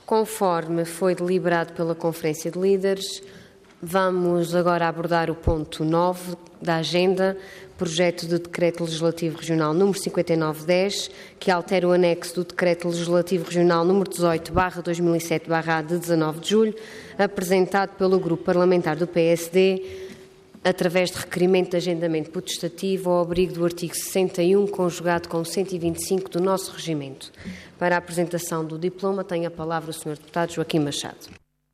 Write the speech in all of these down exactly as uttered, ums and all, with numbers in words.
Conforme foi deliberado pela Conferência de Líderes, vamos agora abordar o ponto nove da agenda, projeto de Decreto Legislativo Regional número cinquenta e nove dez, que altera o anexo do Decreto Legislativo Regional número dezoito barra dois mil e sete barra A de dezanove de julho, apresentado pelo Grupo Parlamentar do P S D, através de requerimento de agendamento potestativo ao abrigo do artigo sessenta e um, conjugado com cento e vinte e cinco do nosso regimento. Para a apresentação do diploma, tem a palavra o senhor Deputado Joaquim Machado.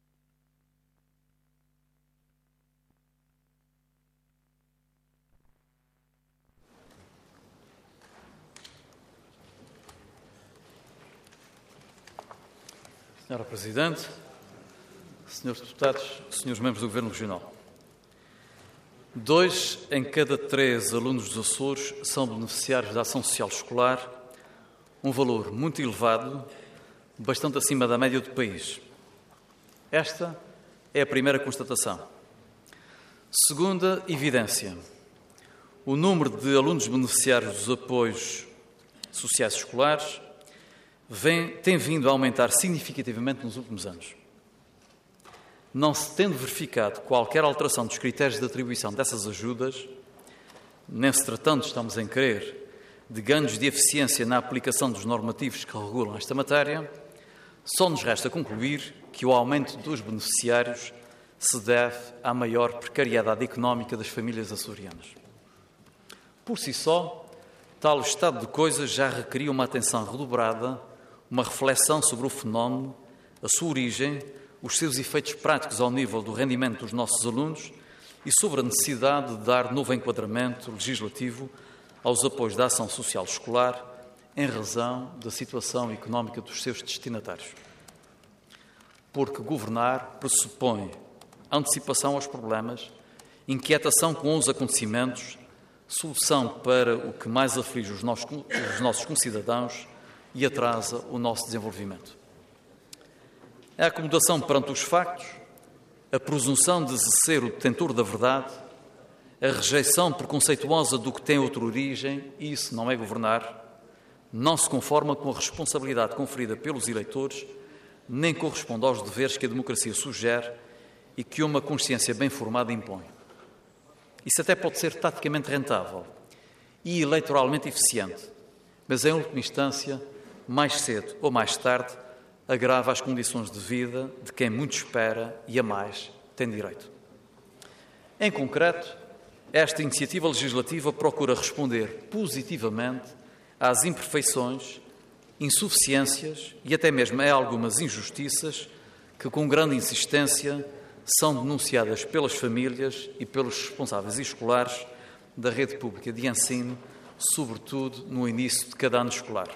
Senhora Presidente, senhores deputados, senhores membros do Governo Regional, dois em cada três alunos dos Açores são beneficiários da ação social escolar, um valor muito elevado, bastante acima da média do país. Esta é a primeira constatação. Segunda evidência: o número de alunos beneficiários dos apoios sociais escolares vem, tem vindo a aumentar significativamente nos últimos anos. Não se tendo verificado qualquer alteração dos critérios de atribuição dessas ajudas, nem se tratando, estamos em crer, de ganhos de eficiência na aplicação dos normativos que regulam esta matéria, só nos resta concluir que o aumento dos beneficiários se deve à maior precariedade económica das famílias açorianas. Por si só, tal estado de coisas já requeria uma atenção redobrada, uma reflexão sobre o fenómeno, a sua origem, os seus efeitos práticos ao nível do rendimento dos nossos alunos e sobre a necessidade de dar novo enquadramento legislativo aos apoios da ação social escolar em razão da situação económica dos seus destinatários. Porque governar pressupõe antecipação aos problemas, inquietação com os acontecimentos, solução para o que mais aflige os nossos, os nossos concidadãos e atrasa o nosso desenvolvimento. A acomodação perante os factos, a presunção de ser o detentor da verdade, a rejeição preconceituosa do que tem outra origem, e isso não é governar, não se conforma com a responsabilidade conferida pelos eleitores, nem corresponde aos deveres que a democracia sugere e que uma consciência bem formada impõe. Isso até pode ser taticamente rentável e eleitoralmente eficiente, mas, em última instância, mais cedo ou mais tarde, agrava as condições de vida de quem muito espera e a mais tem direito. Em concreto, esta iniciativa legislativa procura responder positivamente às imperfeições, insuficiências e até mesmo a algumas injustiças que, com grande insistência, são denunciadas pelas famílias e pelos responsáveis escolares da rede pública de ensino, sobretudo no início de cada ano escolar.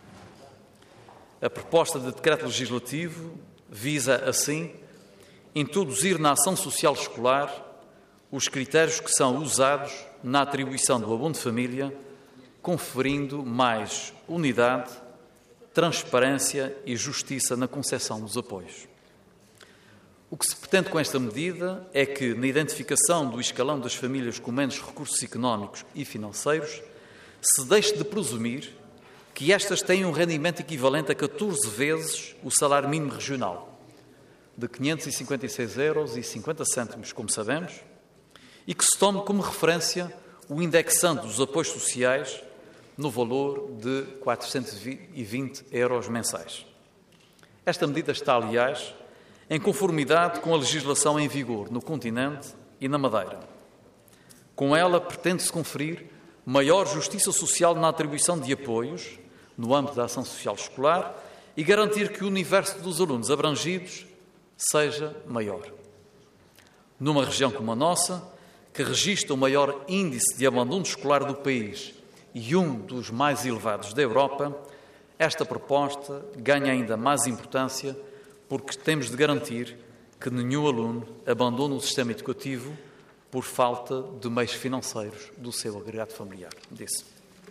A proposta de decreto legislativo visa, assim, introduzir na ação social escolar os critérios que são usados na atribuição do abono de família, conferindo mais unidade, transparência e justiça na concessão dos apoios. O que se pretende com esta medida é que, na identificação do escalão das famílias com menos recursos económicos e financeiros, se deixe de presumir que estas têm um rendimento equivalente a catorze vezes o salário mínimo regional, de quinhentos e cinquenta e seis euros e cinquenta cêntimos, como sabemos, e que se tome como referência o indexante dos apoios sociais no valor de quatrocentos e vinte euros mensais. Esta medida está, aliás, em conformidade com a legislação em vigor no continente e na Madeira. Com ela, pretende-se conferir maior justiça social na atribuição de apoios no âmbito da ação social escolar e garantir que o universo dos alunos abrangidos seja maior. Numa região como a nossa, que registra o maior índice de abandono escolar do país e um dos mais elevados da Europa, esta proposta ganha ainda mais importância porque temos de garantir que nenhum aluno abandone o sistema educativo por falta de meios financeiros do seu agregado familiar. Disse.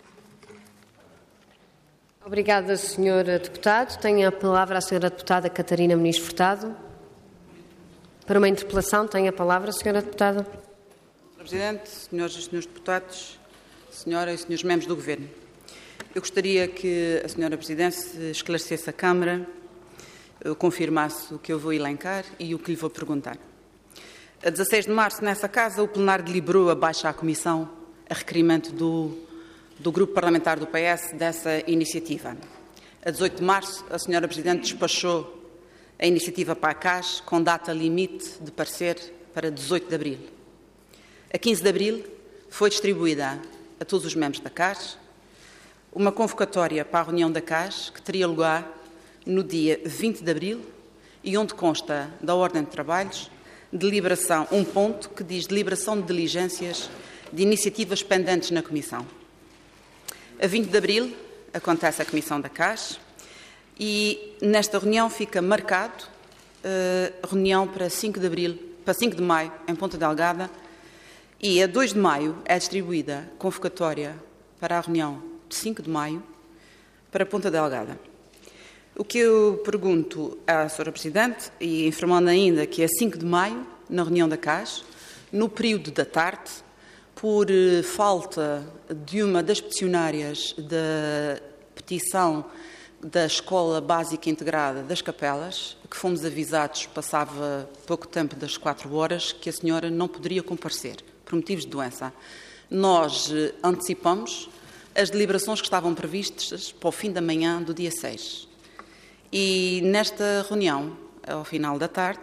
Obrigada, senhora Deputado. Tenho a palavra a senhora Deputada Catarina Muniz Furtado. Para uma interpelação, tem a palavra a senhora Deputada. senhora Presidente, senhoras e senhores deputados, senhoras e senhores membros do Governo, eu gostaria que a senhora Presidente esclarecesse a Câmara confirmasse o que eu vou elencar e o que lhe vou perguntar. A dezasseis de março, nessa Casa, o plenário deliberou a baixa à Comissão a requerimento do, do Grupo Parlamentar do P S dessa iniciativa. A dezoito de março, a senhora Presidente despachou a iniciativa para a C A S com data limite de parecer para dezoito de abril. A quinze de abril foi distribuída a todos os membros da C A S uma convocatória para a reunião da C A S que teria lugar no dia vinte de abril e onde consta da ordem de trabalhos deliberação, um ponto que diz deliberação de diligências de iniciativas pendentes na Comissão. A vinte de abril acontece a Comissão da C A S e nesta reunião fica marcado uh, reunião para cinco de abril, para cinco de maio em Ponta Delgada e a dois de maio é distribuída convocatória para a reunião de cinco de maio para Ponta Delgada. O que eu pergunto à senhora Presidente, e informando ainda que é cinco de maio, na reunião da C A S, no período da tarde, por falta de uma das peticionárias da petição da Escola Básica Integrada das Capelas, que fomos avisados, passava pouco tempo das quatro horas, que a senhora não poderia comparecer, por motivos de doença. Nós antecipamos as deliberações que estavam previstas para o fim da manhã do dia seis. E nesta reunião, ao final da tarde,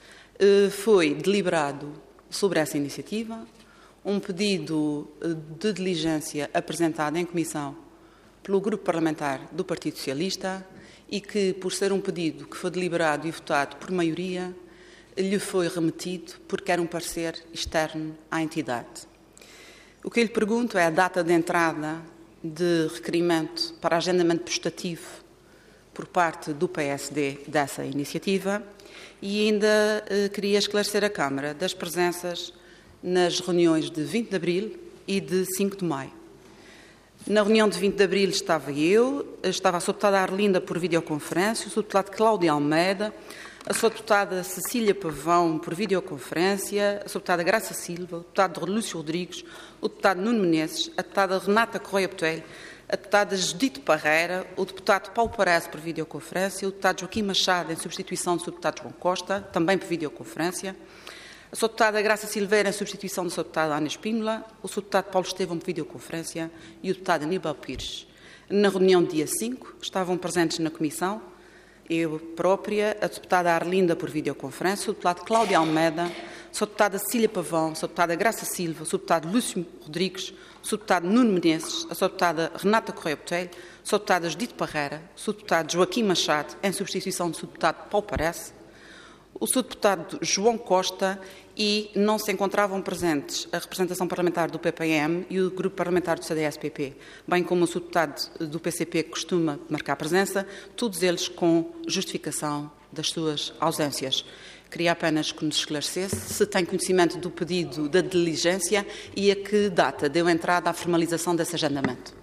foi deliberado sobre essa iniciativa um pedido de diligência apresentado em comissão pelo Grupo Parlamentar do Partido Socialista e que, por ser um pedido que foi deliberado e votado por maioria, lhe foi remetido porque era um parecer externo à entidade. O que eu lhe pergunto é a data de entrada de requerimento para agendamento prestativo por parte do P S D dessa iniciativa e ainda eh, queria esclarecer a Câmara das presenças nas reuniões de vinte de abril e de cinco de maio. Na reunião de vinte de abril estava eu, estava a sua deputada Arlinda por videoconferência, o seu deputado Cláudio Almeida, a sua deputada Cecília Pavão por videoconferência, a sua deputada Graça Silva, o deputado Lúcio Rodrigues, o deputado Nuno Menezes, a deputada Renata Correia Botelho, a deputada Judite Parreira, o deputado Paulo Parece por videoconferência, o deputado Joaquim Machado em substituição do seu deputado João Costa, também por videoconferência, a sua deputada Graça Silveira em substituição do seu deputado Ana Espínola, o seu deputado Paulo Estevão por videoconferência e o deputado Aníbal Pires. Na reunião dia cinco estavam presentes na comissão eu própria, a deputada Arlinda por videoconferência, o deputado Cláudio Almeida, a sua deputada Cecília Pavão, a sua deputada Graça Silva, o seu deputado Lúcio Rodrigues, o seu deputado Nuno Menezes, a sua deputada Renata Correia Botelho, a sua deputada Judite Parreira, o seu deputado Joaquim Machado, em substituição do seu deputado Paulo Parece, o seu deputado João Costa e não se encontravam presentes a representação parlamentar do P P M e o grupo parlamentar do C D S P P, bem como o seu deputado do P C P que costuma marcar presença, todos eles com justificação das suas ausências. Queria apenas que nos esclarecesse se tem conhecimento do pedido da diligência e a que data deu entrada à formalização desse agendamento.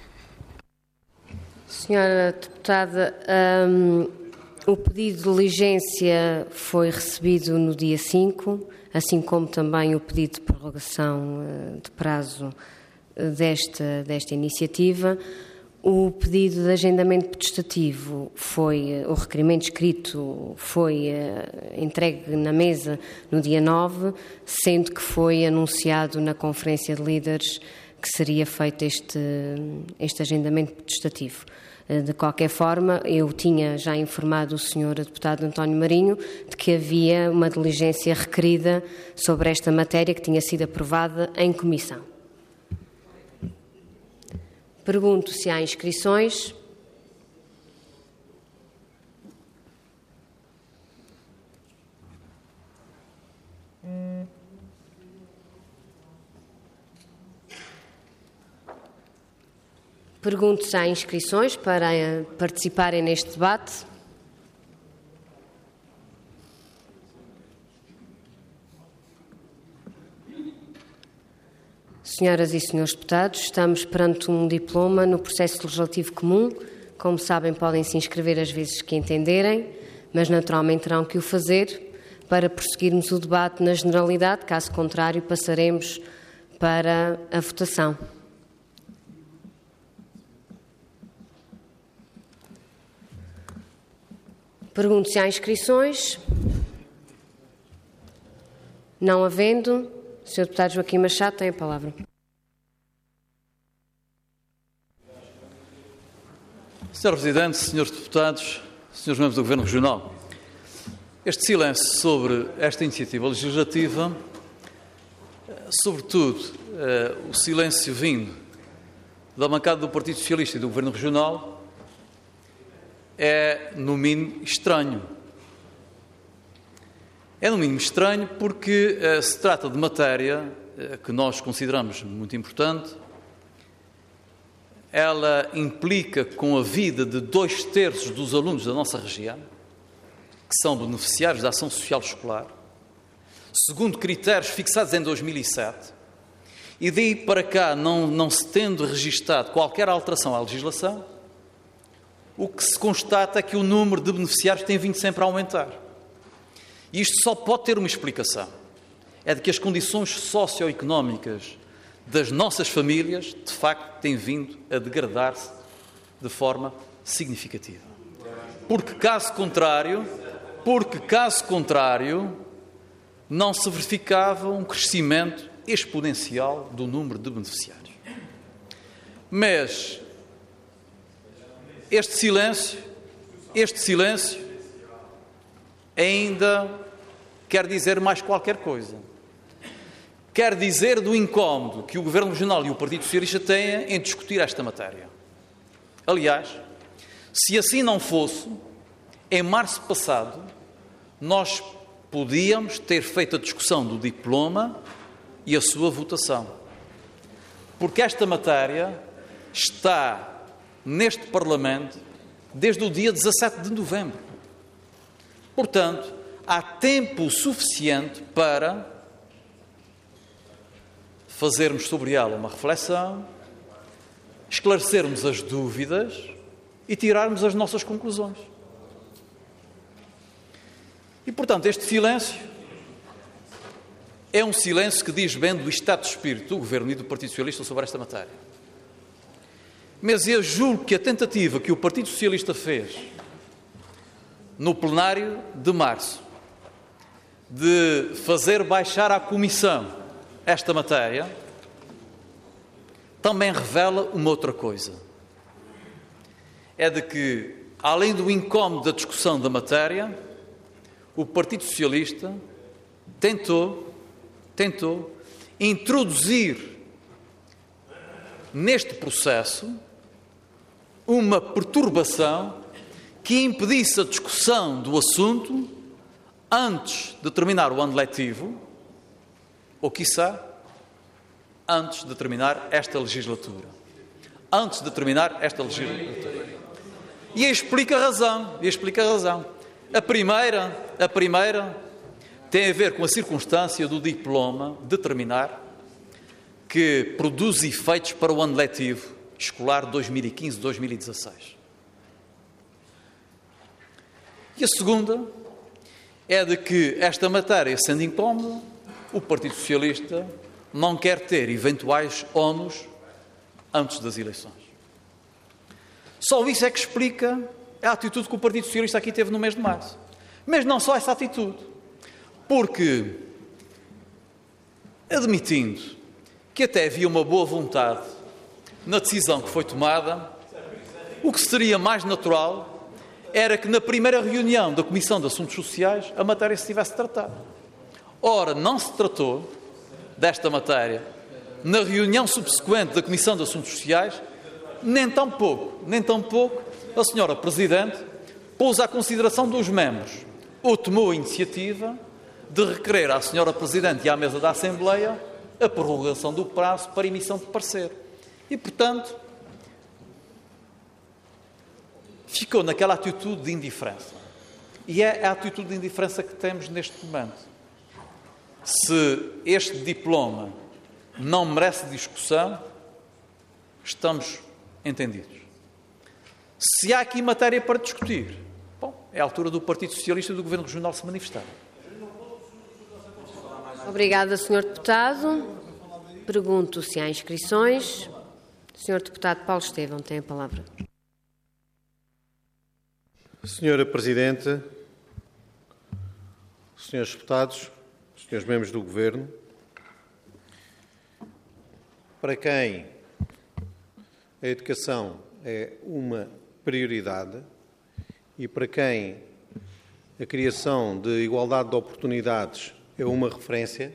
Senhora deputada, hum, o pedido de diligência foi recebido no dia cinco, assim como também o pedido de prorrogação de prazo desta, desta iniciativa. O pedido de agendamento potestativo foi, o requerimento escrito foi entregue na mesa no dia nove, sendo que foi anunciado na Conferência de Líderes que seria feito este, este agendamento potestativo. De qualquer forma, eu tinha já informado o senhor deputado António Marinho de que havia uma diligência requerida sobre esta matéria que tinha sido aprovada em comissão. Pergunto se há inscrições. Pergunto se há inscrições para participarem neste debate. Senhoras e senhores deputados, estamos perante um diploma no processo legislativo comum. Como sabem, podem se inscrever às vezes que entenderem, mas naturalmente terão que o fazer para prosseguirmos o debate na generalidade. Caso contrário, passaremos para a votação. Pergunto se há inscrições. Não havendo, o senhor Deputado Joaquim Machado tem a palavra. senhor Presidente, senhores Deputados, senhores Membros do Governo Regional, este silêncio sobre esta iniciativa legislativa, sobretudo o silêncio vindo da bancada do Partido Socialista e do Governo Regional, é, no mínimo, estranho. É, no mínimo, estranho porque uh, se trata de matéria uh, que nós consideramos muito importante. Ela implica com a vida de dois terços dos alunos da nossa região, que são beneficiários da ação social escolar, segundo critérios fixados em dois mil e sete, e daí para cá, não, não se tendo registado qualquer alteração à legislação, o que se constata é que o número de beneficiários tem vindo sempre a aumentar. E isto só pode ter uma explicação. É de que as condições socioeconómicas das nossas famílias, de facto, têm vindo a degradar-se de forma significativa. Porque, caso contrário, porque, caso contrário, não se verificava um crescimento exponencial do número de beneficiários. Mas este silêncio, este silêncio, ainda quer dizer mais qualquer coisa. Quer dizer do incómodo que o Governo Regional e o Partido Socialista têm em discutir esta matéria. Aliás, se assim não fosse, em março passado, nós podíamos ter feito a discussão do diploma e a sua votação. Porque esta matéria está neste Parlamento desde o dia dezassete de novembro. Portanto, há tempo suficiente para fazermos sobre ela uma reflexão, esclarecermos as dúvidas e tirarmos as nossas conclusões. E, portanto, este silêncio é um silêncio que diz bem do estado de espírito do Governo e do Partido Socialista sobre esta matéria. Mas eu julgo que a tentativa que o Partido Socialista fez no plenário de março de fazer baixar à Comissão esta matéria também revela uma outra coisa. É de que, além do incómodo da discussão da matéria, o Partido Socialista tentou, tentou introduzir neste processo uma perturbação que impedisse a discussão do assunto antes de terminar o ano letivo, ou, quiçá, antes de terminar esta legislatura. Antes de terminar esta legislatura. E explica a razão, e explica a razão. A primeira, a primeira tem a ver com a circunstância do diploma determinar que produz efeitos para o ano letivo escolar dois mil e quinze a dois mil e dezasseis. E a segunda é de que esta matéria, sendo incómoda, o Partido Socialista não quer ter eventuais ónus antes das eleições. Só isso é que explica a atitude que o Partido Socialista aqui teve no mês de março. Mas não só essa atitude, porque, admitindo que até havia uma boa vontade na decisão que foi tomada, o que seria mais natural era que na primeira reunião da Comissão de Assuntos Sociais a matéria se tivesse tratado. Ora, não se tratou desta matéria na reunião subsequente da Comissão de Assuntos Sociais, nem tão pouco, nem tão pouco a senhora Presidente pôs à consideração dos membros ou tomou a iniciativa de requerer à senhora Presidente e à mesa da Assembleia a prorrogação do prazo para emissão de parecer. E, portanto, ficou naquela atitude de indiferença. E é a atitude de indiferença que temos neste momento. Se este diploma não merece discussão, estamos entendidos. Se há aqui matéria para discutir, bom, é a altura do Partido Socialista e do Governo Regional se manifestar. Obrigada, senhor Deputado. Pergunto se há inscrições. senhor Deputado Paulo Estevão tem a palavra. Senhora Presidente, senhores deputados, senhores membros do Governo, para quem a educação é uma prioridade e para quem a criação de igualdade de oportunidades é uma referência,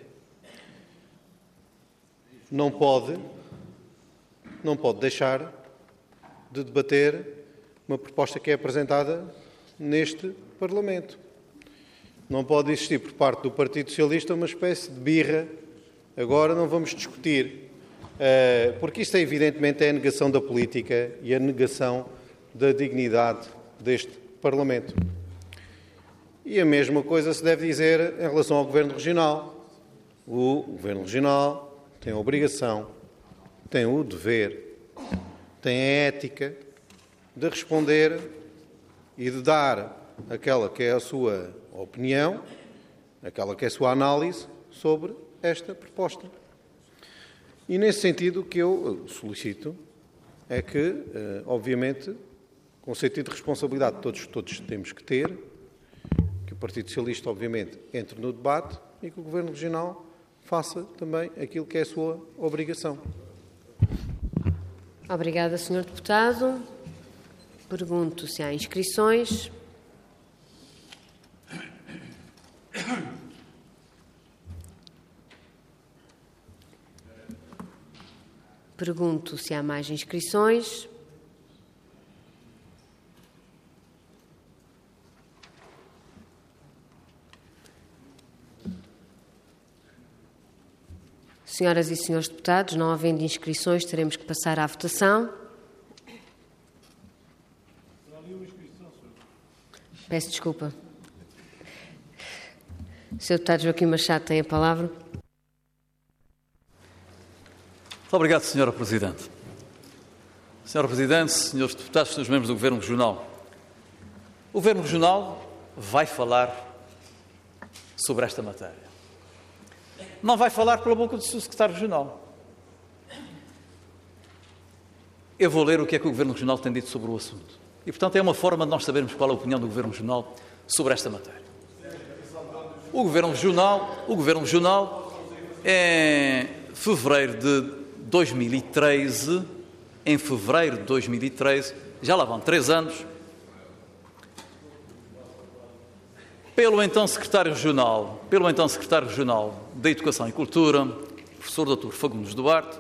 não pode, não pode deixar de debater uma proposta que é apresentada neste Parlamento. Não pode existir por parte do Partido Socialista uma espécie de birra. Agora não vamos discutir, porque isto é evidentemente é a negação da política e a negação da dignidade deste Parlamento. E a mesma coisa se deve dizer em relação ao Governo Regional. O Governo Regional tem a obrigação, tem o dever, tem a ética de responder e de dar aquela que é a sua opinião, aquela que é a sua análise sobre esta proposta. E nesse sentido o que eu solicito é que, obviamente, com o sentido de responsabilidade que todos, todos temos que ter, que o Partido Socialista, obviamente, entre no debate e que o Governo Regional faça também aquilo que é a sua obrigação. Obrigada, senhor Deputado. Pergunto se há inscrições. Pergunto se há mais inscrições. Senhoras e senhores deputados, não havendo inscrições, teremos que passar à votação. Peço desculpa. O senhor Deputado Joaquim Machado tem a palavra. Muito obrigado, senhora Presidente. senhora Presidente, senhores deputados, senhores membros do Governo Regional. O Governo Regional vai falar sobre esta matéria. Não vai falar pela boca do seu secretário regional. Eu vou ler o que é que o Governo Regional tem dito sobre o assunto. E, portanto, é uma forma de nós sabermos qual é a opinião do Governo Regional sobre esta matéria. O Governo Regional, o Governo Regional, em fevereiro de dois mil e treze, em fevereiro de dois mil e treze, já lá vão três anos, pelo então Secretário Regional, pelo então Secretário Regional da Educação e Cultura, professor doutor Fagundes Duarte,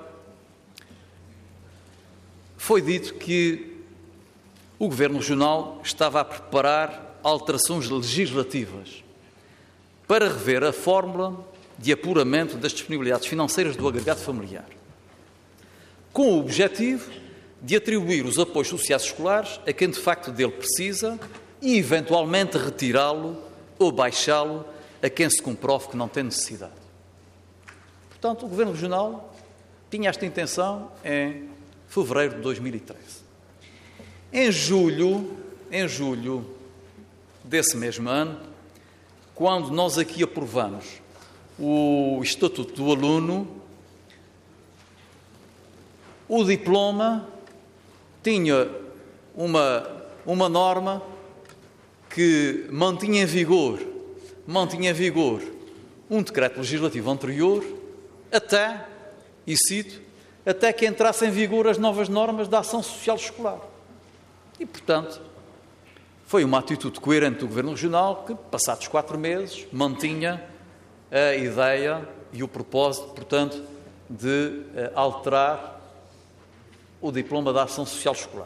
foi dito que o Governo Regional estava a preparar alterações legislativas para rever a fórmula de apuramento das disponibilidades financeiras do agregado familiar, com o objetivo de atribuir os apoios sociais escolares a quem de facto dele precisa e, eventualmente, retirá-lo ou baixá-lo a quem se comprove que não tem necessidade. Portanto, o Governo Regional tinha esta intenção em fevereiro de dois mil e treze. Em julho, em julho desse mesmo ano, quando nós aqui aprovamos o Estatuto do Aluno, o diploma tinha uma, uma norma que mantinha em vigor, mantinha em vigor um decreto legislativo anterior até, e cito, até que entrassem em vigor as novas normas da ação social escolar. E, portanto, foi uma atitude coerente do Governo Regional que, passados quatro meses, mantinha a ideia e o propósito, portanto, de alterar o diploma da ação social escolar.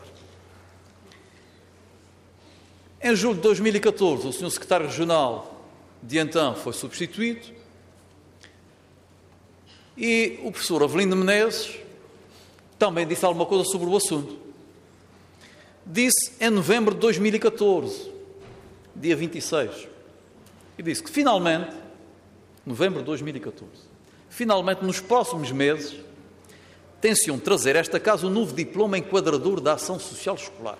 Em julho de dois mil e catorze, o senhor Secretário Regional de então foi substituído e o professor Avelino Menezes também disse alguma coisa sobre o assunto. Disse em novembro de dois mil e catorze, dia vinte e seis, e disse que finalmente, novembro de dois mil e catorze, finalmente nos próximos meses, tenciam trazer a esta casa um novo diploma enquadrador da ação social escolar.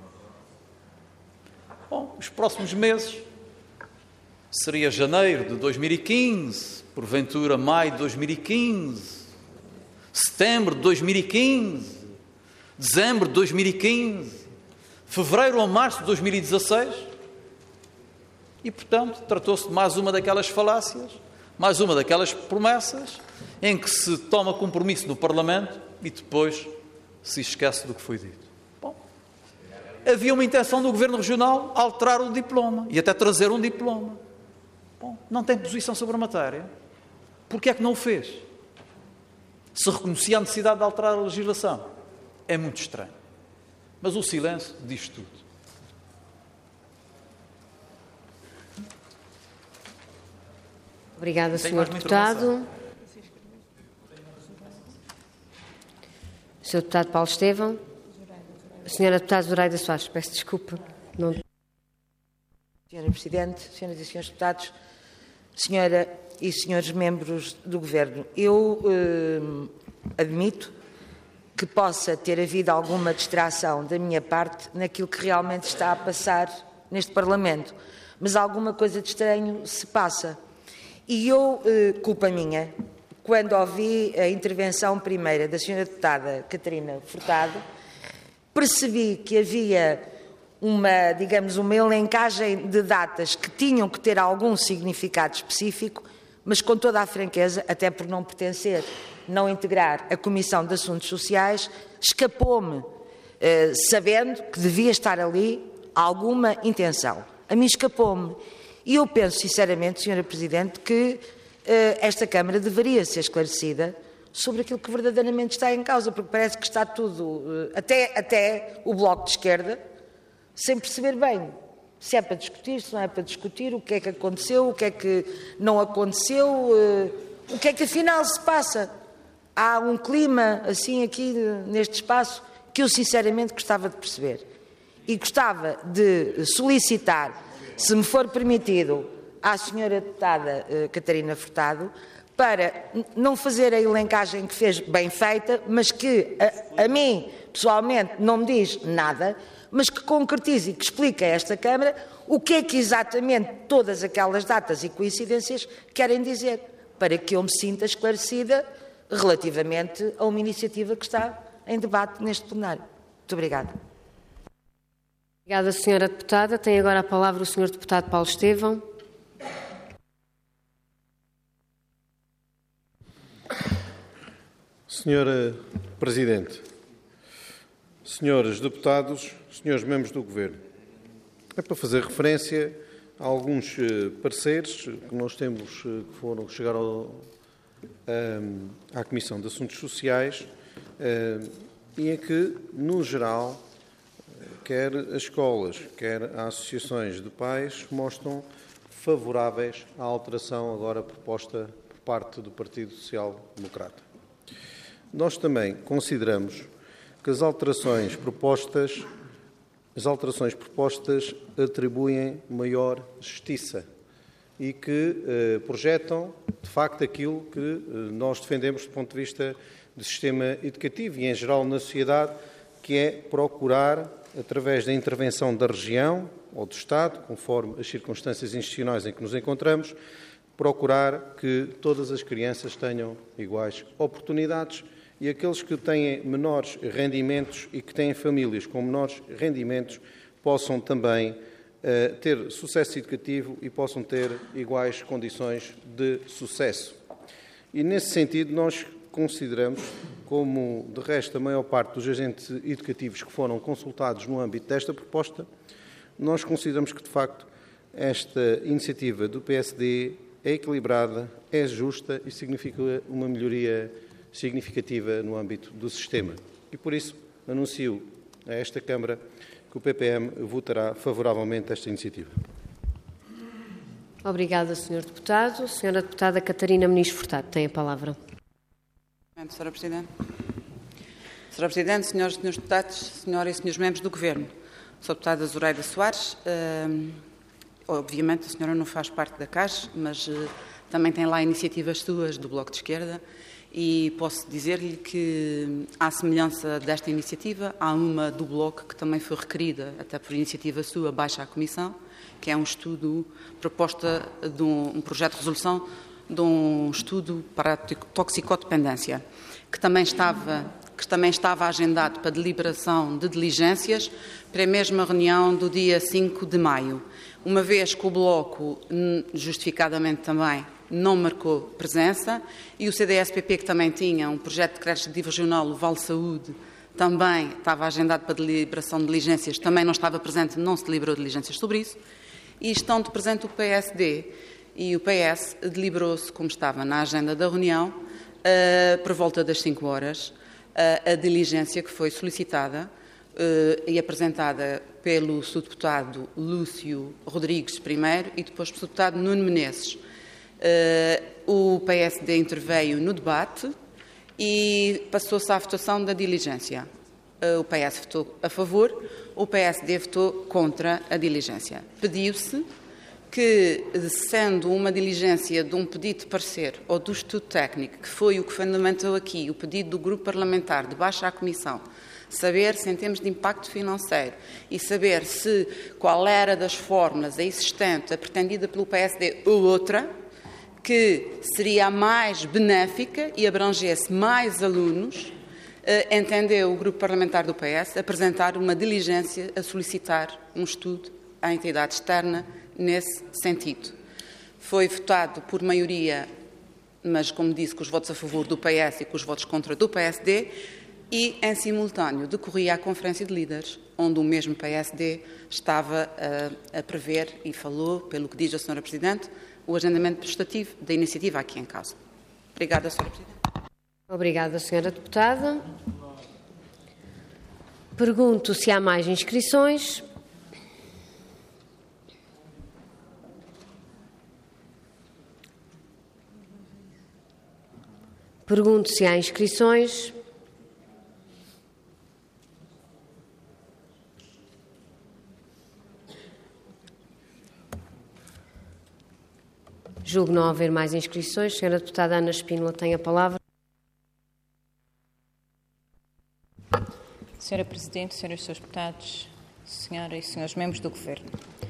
Bom, os próximos meses seria janeiro de dois mil e quinze, porventura maio de dois mil e quinze, setembro de dois mil e quinze, dezembro de dois mil e quinze, fevereiro ou março de dois mil e dezasseis, e, portanto, tratou-se de mais uma daquelas falácias, mais uma daquelas promessas, em que se toma compromisso no Parlamento e depois se esquece do que foi dito. Bom, havia uma intenção do Governo Regional alterar o diploma e até trazer um diploma. Bom, não tem posição sobre a matéria. Por que é que não o fez? Se reconhecia a necessidade de alterar a legislação. É muito estranho. Mas o silêncio diz tudo. Obrigada, senhor Deputado. senhor Deputado Paulo Estevão. senhora Deputada Zoraida Soares, peço desculpa. Não... senhora Presidente, senhoras e senhores Deputados, senhora e senhores membros do Governo, eu eh, admito que possa ter havido alguma distração da minha parte naquilo que realmente está a passar neste Parlamento, mas alguma coisa de estranho se passa. E eu, eh, culpa minha, quando ouvi a intervenção primeira da senhora Deputada Catarina Furtado, percebi que havia uma, digamos, uma elencagem de datas que tinham que ter algum significado específico, mas com toda a franqueza, até por não pertencer, não integrar a Comissão de Assuntos Sociais, escapou-me, eh, sabendo que devia estar ali alguma intenção. A mim escapou-me. E eu penso, sinceramente, senhora Presidente, que eh, esta Câmara deveria ser esclarecida sobre aquilo que verdadeiramente está em causa, porque parece que está tudo, eh, até, até o Bloco de Esquerda, sem perceber bem se é para discutir, se não é para discutir, o que é que aconteceu, o que é que não aconteceu, uh, o que é que afinal se passa. Há um clima assim aqui neste espaço que eu sinceramente gostava de perceber. E gostava de solicitar, se me for permitido, à senhora Deputada uh, Catarina Furtado, para não fazer a elencagem que fez bem feita, mas que a, a mim, pessoalmente, não me diz nada, mas que concretize e que explique a esta Câmara o que é que exatamente todas aquelas datas e coincidências querem dizer, para que eu me sinta esclarecida relativamente a uma iniciativa que está em debate neste plenário. Muito obrigada. Obrigada, senhora Deputada. Tem agora a palavra o senhor Deputado Paulo Estevão. Senhora Presidente, senhores deputados, senhores membros do Governo, é para fazer referência a alguns pareceres que nós temos, que foram chegar ao, à Comissão de Assuntos Sociais e em que, no geral, quer as escolas, quer as associações de pais mostram favoráveis à alteração agora proposta por parte do Partido Social Democrata. Nós também consideramos que as alterações propostas, as alterações propostas atribuem maior justiça e que eh, projetam, de facto, aquilo que eh, nós defendemos do ponto de vista do sistema educativo e, em geral, na sociedade, que é procurar, através da intervenção da região ou do Estado, conforme as circunstâncias institucionais em que nos encontramos, procurar que todas as crianças tenham iguais oportunidades e aqueles que têm menores rendimentos e que têm famílias com menores rendimentos possam também uh, ter sucesso educativo e possam ter iguais condições de sucesso. E, nesse sentido, nós consideramos, como de resto a maior parte dos agentes educativos que foram consultados no âmbito desta proposta, nós consideramos que, de facto, esta iniciativa do P S D é equilibrada, é justa e significa uma melhoria significativa no âmbito do sistema. E, por isso, anuncio a esta Câmara que o P P M votará favoravelmente a esta iniciativa. Obrigada, senhor Deputado. Senhora Deputada Catarina Muniz Furtado, tem a palavra. Senhora Presidente. Senhora Presidente, senhoras e senhores deputados, senhoras e senhores membros do Governo. Sou a deputada Zoraida Soares. Uh, obviamente, a senhora não faz parte da C A S, mas uh, também tem lá iniciativas suas do Bloco de Esquerda. E posso dizer-lhe que, à semelhança desta iniciativa, há uma do Bloco que também foi requerida, até por iniciativa sua, baixa à Comissão, que é um estudo, proposta de um, um projeto de resolução de um estudo para a toxicodependência, que também estava, que também estava agendado para deliberação de diligências, para a mesma reunião do dia cinco de maio. Uma vez que o Bloco, justificadamente também, não marcou presença, e o C D S P P, que também tinha um projeto de decreto legislativo regional, o Vale Saúde, também estava agendado para deliberação de diligências, também não estava presente, não se deliberou diligências sobre isso, e estando presente o P S D e o P S, deliberou-se, como estava na agenda da reunião, uh, por volta das cinco horas, uh, a diligência que foi solicitada uh, e apresentada pelo subdeputado Lúcio Rodrigues primeiro e depois pelo subdeputado Nuno Menezes. Uh, o P S D interveio no debate e passou-se à votação da diligência. Uh, o P S votou a favor, o P S D votou contra a diligência. Pediu-se que, sendo uma diligência de um pedido de parecer ou do estudo técnico, que foi o que fundamentou aqui o pedido do grupo parlamentar de baixa à Comissão, saber se em termos de impacto financeiro e saber se qual era das fórmulas a existente, a pretendida pelo P S D ou outra, que seria a mais benéfica e abrangesse mais alunos, eh, entendeu o grupo parlamentar do P S apresentar uma diligência a solicitar um estudo à entidade externa nesse sentido. Foi votado por maioria, mas, como disse, com os votos a favor do P S e com os votos contra do P S D, e, em simultâneo, decorria a Conferência de Líderes, onde o mesmo P S D estava a, a prever e falou, pelo que diz a senhora Presidente, o agendamento prestativo da iniciativa aqui em causa. Obrigada, senhora Presidente. Obrigada, senhora Deputada. Pergunto se há mais inscrições. Pergunto se há inscrições. Julgo não haver mais inscrições. Senhora Deputada Ana Espínola tem a palavra. Senhora Presidente, senhores deputados, senhora e senhores membros do Governo.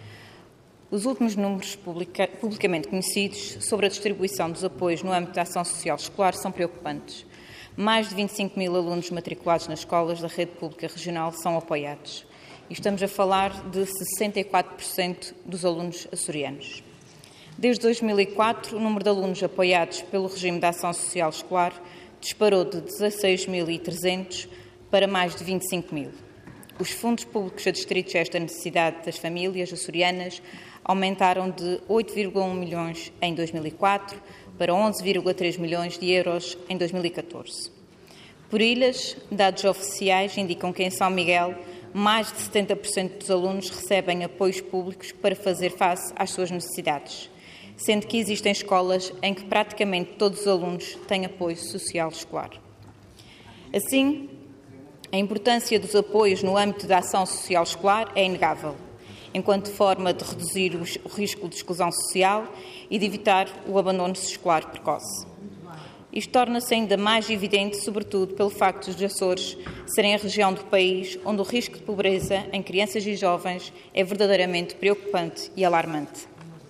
Os últimos números publica, publicamente conhecidos sobre a distribuição dos apoios no âmbito da ação social escolar são preocupantes. Mais de vinte e cinco mil alunos matriculados nas escolas da rede pública regional são apoiados. E estamos a falar de sessenta e quatro por cento dos alunos açorianos. Desde dois mil e quatro, o número de alunos apoiados pelo regime de ação social escolar disparou de dezasseis mil e trezentos para mais de vinte e cinco mil. Os fundos públicos adstritos a esta necessidade das famílias açorianas aumentaram de oito vírgula um milhões em dois mil e quatro para onze vírgula três milhões de euros em dois mil e catorze. Por ilhas, dados oficiais indicam que em São Miguel mais de setenta por cento dos alunos recebem apoios públicos para fazer face às suas necessidades, sendo que existem escolas em que praticamente todos os alunos têm apoio social escolar. Assim, a importância dos apoios no âmbito da ação social escolar é inegável, enquanto forma de reduzir o risco de exclusão social e de evitar o abandono escolar precoce. Isto torna-se ainda mais evidente, sobretudo, pelo facto dos Açores serem a região do país onde o risco de pobreza em crianças e jovens é verdadeiramente preocupante e alarmante.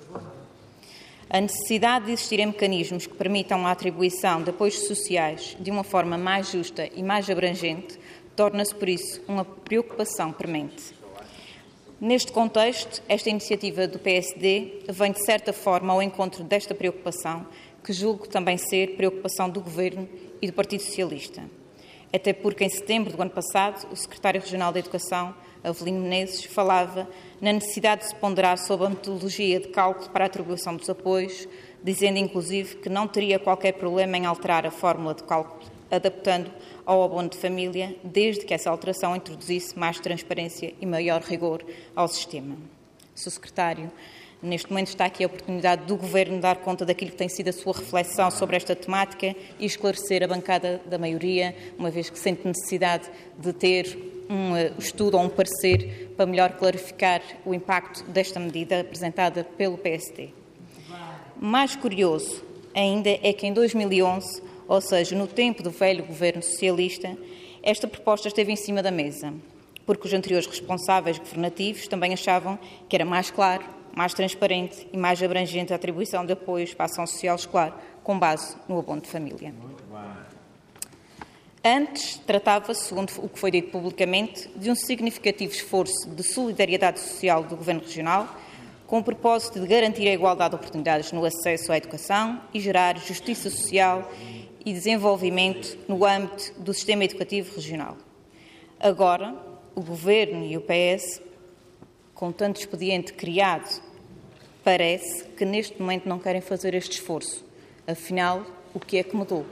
A necessidade de existirem mecanismos que permitam a atribuição de apoios sociais de uma forma mais justa e mais abrangente torna-se, por isso, uma preocupação premente. Neste contexto, esta iniciativa do P S D vem, de certa forma, ao encontro desta preocupação, que julgo também ser preocupação do Governo e do Partido Socialista. Até porque, em setembro do ano passado, o Secretário Regional da Educação, Avelino Menezes, falava na necessidade de se ponderar sobre a metodologia de cálculo para a atribuição dos apoios, dizendo, inclusive, que não teria qualquer problema em alterar a fórmula de cálculo, adaptando ao abono de família, desde que essa alteração introduzisse mais transparência e maior rigor ao sistema. senhor Secretário, neste momento está aqui a oportunidade do Governo dar conta daquilo que tem sido a sua reflexão sobre esta temática e esclarecer a bancada da maioria, uma vez que sente necessidade de ter um estudo ou um parecer para melhor clarificar o impacto desta medida apresentada pelo P S D. Mais curioso ainda é que em dois mil e onze, ou seja, no tempo do velho governo socialista, esta proposta esteve em cima da mesa, porque os anteriores responsáveis governativos também achavam que era mais claro, mais transparente e mais abrangente a atribuição de apoios para a ação social escolar com base no abono de família. Antes, tratava-se, segundo o que foi dito publicamente, de um significativo esforço de solidariedade social do Governo Regional, com o propósito de garantir a igualdade de oportunidades no acesso à educação e gerar justiça social e desenvolvimento no âmbito do sistema educativo regional. Agora, o Governo e o P S, com tanto expediente criado, parece que neste momento não querem fazer este esforço. Afinal, o que é que mudou?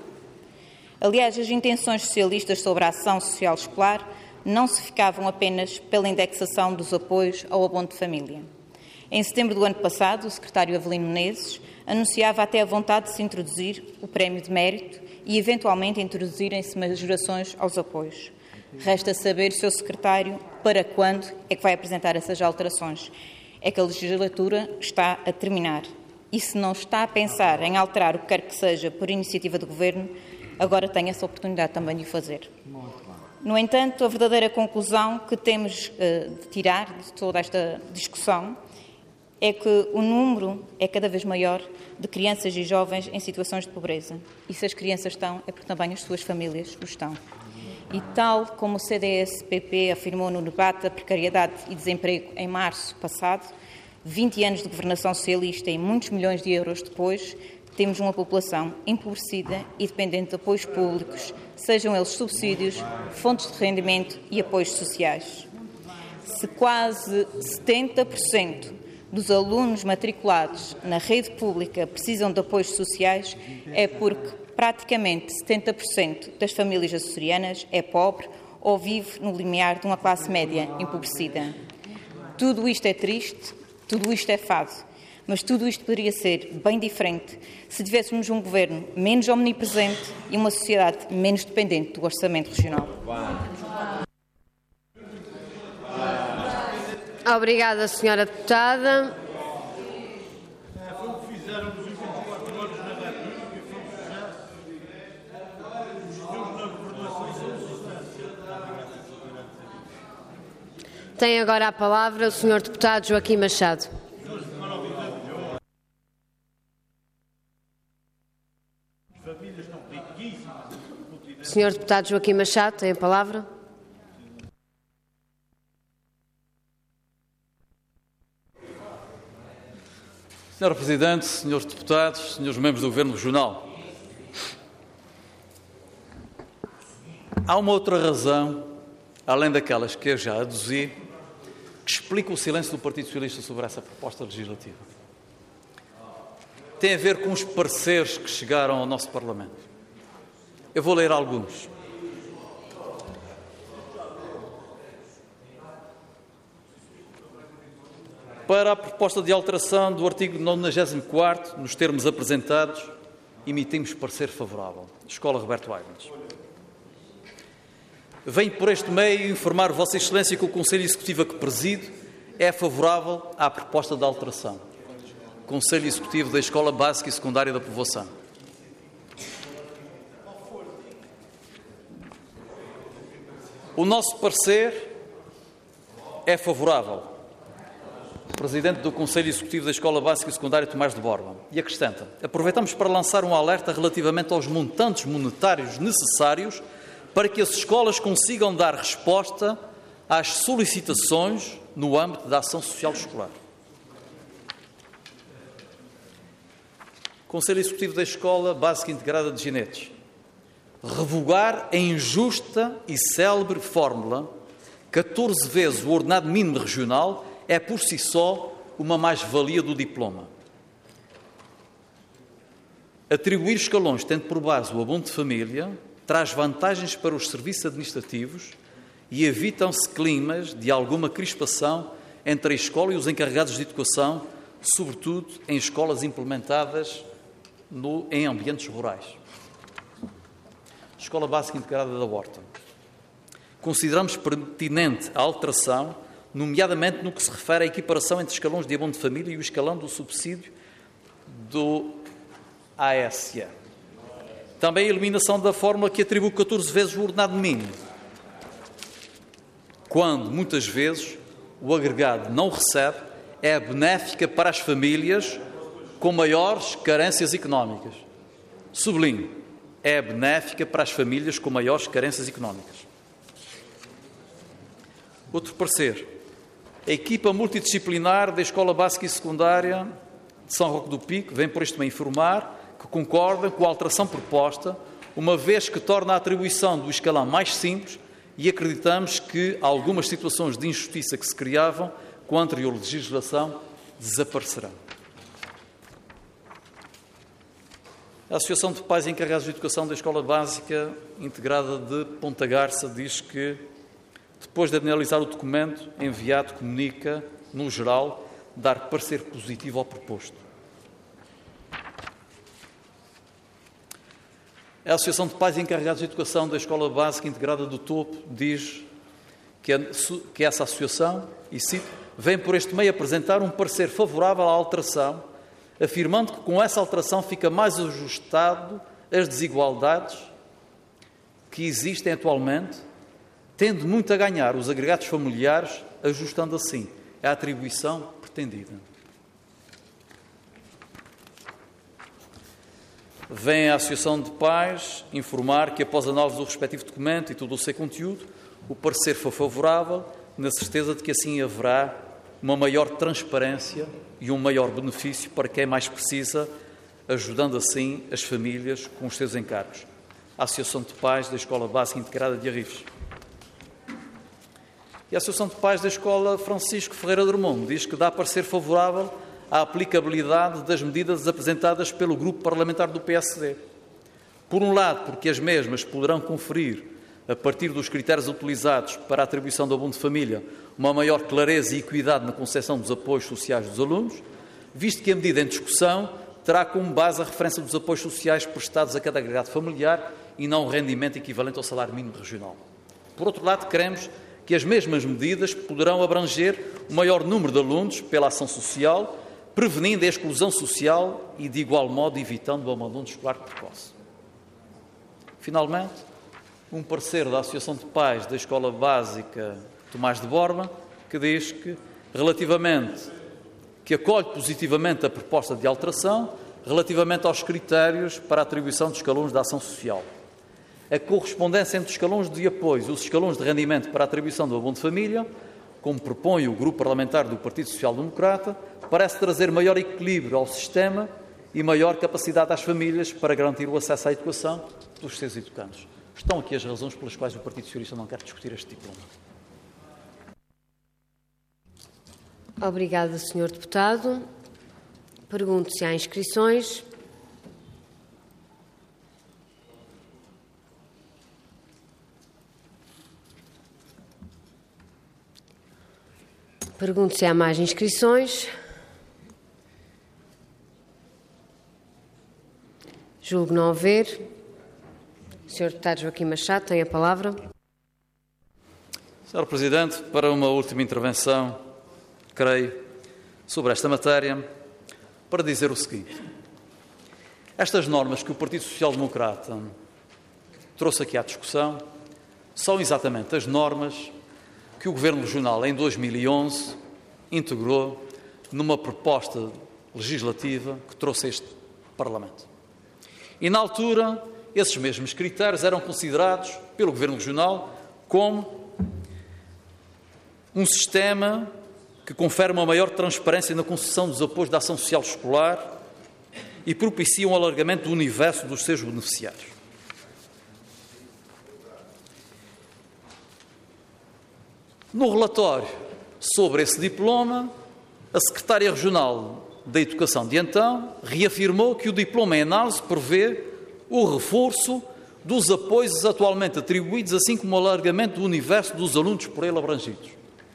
Aliás, as intenções socialistas sobre a ação social escolar não se ficavam apenas pela indexação dos apoios ao abono de família. Em setembro do ano passado, o secretário Avelino Menezes anunciava até a vontade de se introduzir o prémio de mérito e, eventualmente, introduzirem-se majorações aos apoios. Resta saber, senhor secretário, para quando é que vai apresentar essas alterações. É que a legislatura está a terminar. E se não está a pensar em alterar o que quer que seja por iniciativa do Governo, agora tem essa oportunidade também de o fazer. No entanto, a verdadeira conclusão que temos uh, de tirar de toda esta discussão é que o número é cada vez maior de crianças e jovens em situações de pobreza. E se as crianças estão, é porque também as suas famílias o estão. E tal como o C D S P P afirmou no debate da precariedade e desemprego em março passado, vinte anos de governação socialista e muitos milhões de euros depois, temos uma população empobrecida e dependente de apoios públicos, sejam eles subsídios, fontes de rendimento e apoios sociais. Se quase setenta por cento dos alunos matriculados na rede pública precisam de apoios sociais, é porque praticamente setenta por cento das famílias açorianas é pobre ou vive no limiar de uma classe média empobrecida. Tudo isto é triste, tudo isto é fado, mas tudo isto poderia ser bem diferente se tivéssemos um governo menos omnipresente e uma sociedade menos dependente do orçamento regional. Obrigada, senhora deputada. Tem agora a palavra o senhor deputado Joaquim Machado. Senhor deputado Joaquim Machado, tem a palavra. senhora Presidente, senhores deputados, senhores membros do Governo Regional, há uma outra razão, além daquelas que eu já aduzi, que explica o silêncio do Partido Socialista sobre essa proposta legislativa. Tem a ver com os pareceres que chegaram ao nosso Parlamento. Eu vou ler alguns. Para a proposta de alteração do artigo nonagésimo quarto, nos termos apresentados, emitimos parecer favorável. Escola Roberto Agnes. Venho por este meio informar Vossa Excelência que o Conselho Executivo a que presido é favorável à proposta de alteração. Conselho Executivo da Escola Básica e Secundária da Povoação. O nosso parecer é favorável. Presidente do Conselho Executivo da Escola Básica e Secundária, Tomás de Borba, e acrescenta: aproveitamos para lançar um alerta relativamente aos montantes monetários necessários para que as escolas consigam dar resposta às solicitações no âmbito da ação social escolar. Conselho Executivo da Escola Básica Integrada de Ginetes. Revogar a injusta e célebre fórmula catorze vezes o ordenado mínimo regional é por si só uma mais-valia do diploma. Atribuir escalões tendo por base o abono de família traz vantagens para os serviços administrativos e evitam-se climas de alguma crispação entre a escola e os encarregados de educação, sobretudo em escolas implementadas no, em ambientes rurais. Escola Básica Integrada da Horta. Consideramos pertinente a alteração, nomeadamente no que se refere à equiparação entre escalões de abono de família e o escalão do subsídio do A S A. Também a eliminação da fórmula que atribui catorze vezes o ordenado mínimo, quando, muitas vezes, o agregado não recebe, é benéfica para as famílias com maiores carências económicas. Sublinho, é benéfica para as famílias com maiores carências económicas. Outro parecer. A equipa multidisciplinar da Escola Básica e Secundária de São Roque do Pico vem por este meio informar que concorda com a alteração proposta, uma vez que torna a atribuição do escalão mais simples e acreditamos que algumas situações de injustiça que se criavam com a anterior legislação desaparecerão. A Associação de Pais Encarregados de Educação da Escola Básica Integrada de Ponta Garça diz que, depois de analisar o documento enviado, comunica, no geral, dar parecer positivo ao proposto. A Associação de Pais Encarregados de Educação da Escola Básica Integrada do Topo diz que, a, que essa associação, e cito, vem por este meio apresentar um parecer favorável à alteração, afirmando que com essa alteração fica mais ajustado as desigualdades que existem atualmente, tendo muito a ganhar os agregados familiares, ajustando assim a atribuição pretendida. Vem a Associação de Pais informar que, após a análise do respectivo documento e todo o seu conteúdo, o parecer foi favorável, na certeza de que assim haverá uma maior transparência e um maior benefício para quem mais precisa, ajudando assim as famílias com os seus encargos. A Associação de Pais da Escola Básica Integrada de Arrifes. E a Associação de Pais da Escola Francisco Ferreira Drummond diz que dá parecer favorável à aplicabilidade das medidas apresentadas pelo Grupo Parlamentar do P S D. Por um lado, porque as mesmas poderão conferir, a partir dos critérios utilizados para a atribuição do abono de família, uma maior clareza e equidade na concessão dos apoios sociais dos alunos, visto que a medida em discussão terá como base a referência dos apoios sociais prestados a cada agregado familiar e não o rendimento equivalente ao salário mínimo regional. Por outro lado, queremos que as mesmas medidas poderão abranger o maior número de alunos pela ação social, prevenindo a exclusão social e, de igual modo, evitando o abandono escolar precoce. Finalmente, um parecer da Associação de Pais da Escola Básica Tomás de Borba, que diz que, relativamente, que acolhe positivamente a proposta de alteração relativamente aos critérios para a atribuição dos escalões da ação social. A correspondência entre os escalões de apoio e os escalões de rendimento para a atribuição do abono de família, como propõe o Grupo Parlamentar do Partido Social Democrata, parece trazer maior equilíbrio ao sistema e maior capacidade às famílias para garantir o acesso à educação dos seus educandos. Estão aqui as razões pelas quais o Partido Socialista não quer discutir este diploma. Obrigada, senhor Deputado. Pergunto se há inscrições. Pergunto se há mais inscrições. Julgo não haver. O senhor Deputado Joaquim Machado tem a palavra. senhor Presidente, para uma última intervenção, creio, sobre esta matéria, para dizer o seguinte. Estas normas que o Partido Social Democrata trouxe aqui à discussão são exatamente as normas que o Governo Regional, em dois mil e onze, integrou numa proposta legislativa que trouxe a este Parlamento. E, na altura, esses mesmos critérios eram considerados pelo Governo Regional como um sistema que confere uma maior transparência na concessão dos apoios da ação social escolar e propicia um alargamento do universo dos seus beneficiários. No relatório sobre esse diploma, a Secretária Regional da Educação de então reafirmou que o diploma em análise prevê o reforço dos apoios atualmente atribuídos, assim como o alargamento do universo dos alunos por ele abrangidos.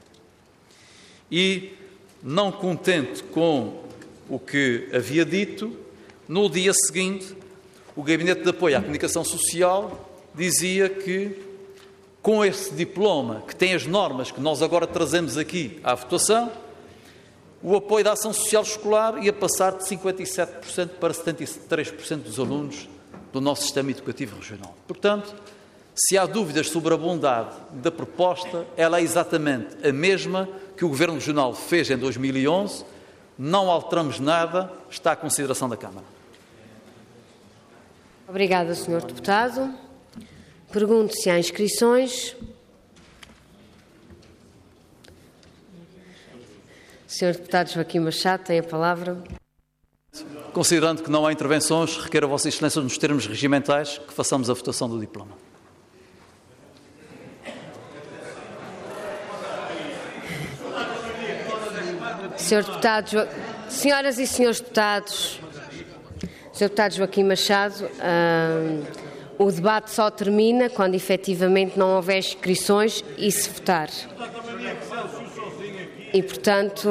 E, não contente com o que havia dito, no dia seguinte, o Gabinete de Apoio à Comunicação Social dizia que, com esse diploma, que tem as normas que nós agora trazemos aqui à votação, o apoio da ação social escolar ia passar de cinquenta e sete por cento para setenta e três por cento dos alunos do nosso sistema educativo regional. Portanto, se há dúvidas sobre a bondade da proposta, ela é exatamente a mesma que o Governo Regional fez em dois mil e onze, não alteramos nada, está à consideração da Câmara. Obrigada, senhor Deputado. Pergunto se há inscrições. senhor Deputado Joaquim Machado tem a palavra. Considerando que não há intervenções, requer a Vossa Excelência, nos termos regimentais, que façamos a votação do diploma. senhor Deputado, jo... Senhoras e senhores deputados, senhor Deputado Joaquim Machado, hum, o debate só termina quando efetivamente não houver inscrições e se votar. E, portanto...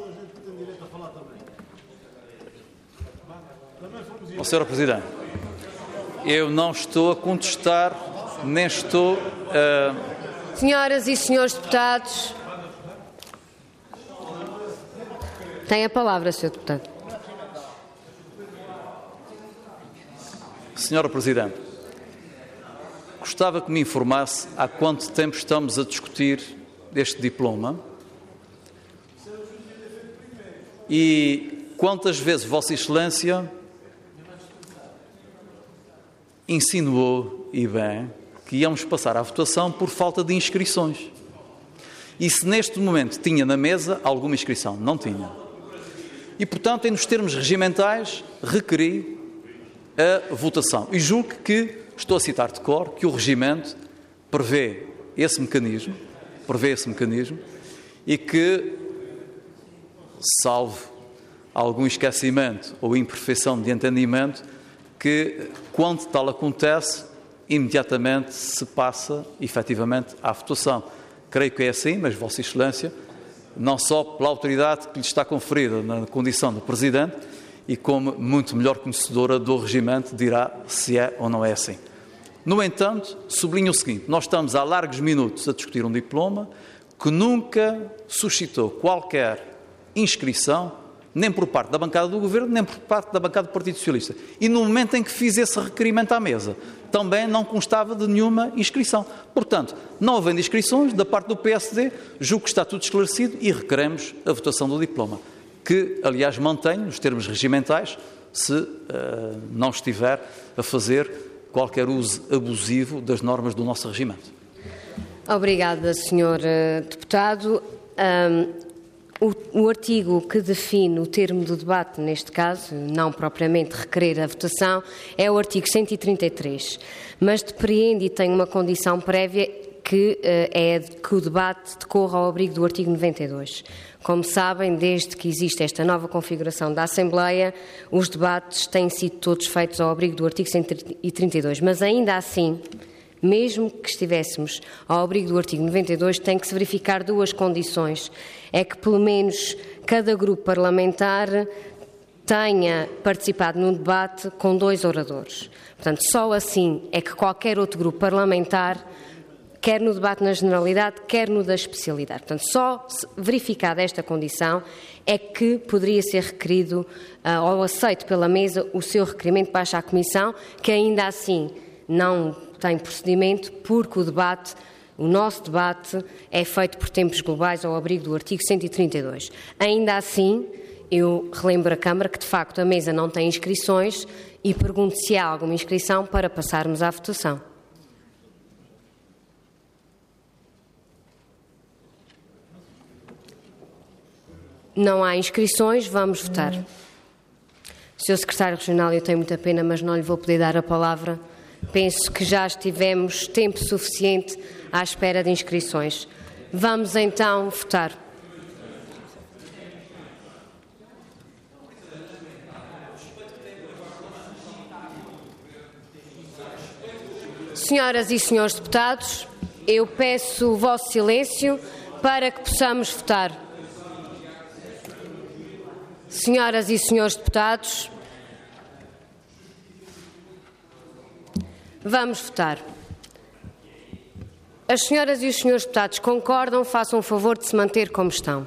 Oh, senhora Presidente, eu não estou a contestar, nem estou a... Senhoras e senhores deputados, tem a palavra, senhor Deputado. Senhora Presidente, gostava que me informasse há quanto tempo estamos a discutir este diploma e quantas vezes Vossa Excelência insinuou, e bem, que íamos passar à votação por falta de inscrições. E se neste momento tinha na mesa alguma inscrição? Não tinha. E, portanto, em nos termos regimentais, requeri a votação. E julgo que, estou a citar de cor, que o regimento prevê esse mecanismo, prevê esse mecanismo, e que, salvo algum esquecimento ou imperfeição de entendimento, que, quando tal acontece, imediatamente se passa, efetivamente, à votação. Creio que é assim, mas Vossa Excelência, não só pela autoridade que lhe está conferida na condição de Presidente, e como muito melhor conhecedora do regimento, dirá se é ou não é assim. No entanto, sublinho o seguinte: nós estamos há largos minutos a discutir um diploma que nunca suscitou qualquer inscrição, nem por parte da bancada do Governo, nem por parte da bancada do Partido Socialista. E no momento em que fiz esse requerimento à mesa, também não constava de nenhuma inscrição. Portanto, não havendo inscrições, da parte do P S D, julgo que está tudo esclarecido e requeremos a votação do diploma, que, aliás, mantenho nos termos regimentais, se uh, não estiver a fazer qualquer uso abusivo das normas do nosso regimento. Obrigada, senhor Deputado. Um, o, o artigo que define o termo do debate, neste caso, não propriamente requerer a votação, é o artigo cento e trinta e três, mas depreende e tem uma condição prévia que uh, é que o debate decorra ao abrigo do artigo noventa e dois. Como sabem, desde que existe esta nova configuração da Assembleia, os debates têm sido todos feitos ao abrigo do artigo cento e trinta e dois, mas ainda assim, mesmo que estivéssemos ao abrigo do artigo noventa e dois, tem que se verificar duas condições. É que, pelo menos, cada grupo parlamentar tenha participado no debate com dois oradores. Portanto, só assim é que qualquer outro grupo parlamentar, quer no debate na generalidade, quer no da especialidade. Portanto, só verificada esta condição é que poderia ser requerido uh, ou aceito pela mesa o seu requerimento baixa à Comissão, que ainda assim não tem procedimento, porque o debate, o nosso debate, é feito por tempos globais ao abrigo do artigo cento e trinta e dois. Ainda assim, eu relembro a Câmara que, de facto, a mesa não tem inscrições e pergunto se há alguma inscrição para passarmos à votação. Não há inscrições, vamos votar. senhor Secretário Regional, eu tenho muita pena, mas não lhe vou poder dar a palavra. Penso que já estivemos tempo suficiente à espera de inscrições. Vamos então votar. Senhoras e senhores deputados, eu peço o vosso silêncio para que possamos votar. Senhoras e senhores deputados, vamos votar. As senhoras e os senhores deputados concordam, façam o favor de se manter como estão.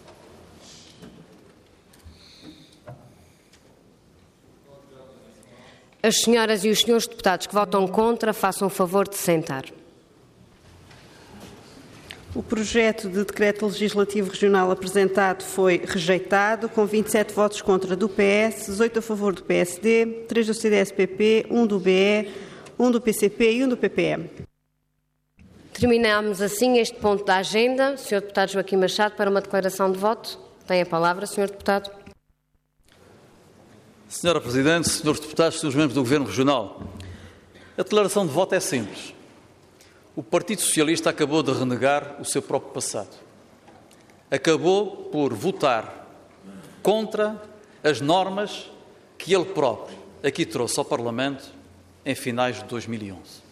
As senhoras e os senhores deputados que votam contra, façam o favor de se sentar. O projeto de decreto legislativo regional apresentado foi rejeitado, com vinte e sete votos contra do P S, dezoito a favor do P S D, três do C D S P P, um do B E, um do P C P e um do P P M. Terminamos assim este ponto da agenda. senhor Deputado Joaquim Machado, para uma declaração de voto. Tem a palavra, senhor Deputado. Senhora Presidente, senhores Deputados, senhores membros do Governo Regional, a declaração de voto é simples. O Partido Socialista acabou de renegar o seu próprio passado. Acabou por votar contra as normas que ele próprio aqui trouxe ao Parlamento em finais de dois mil e onze.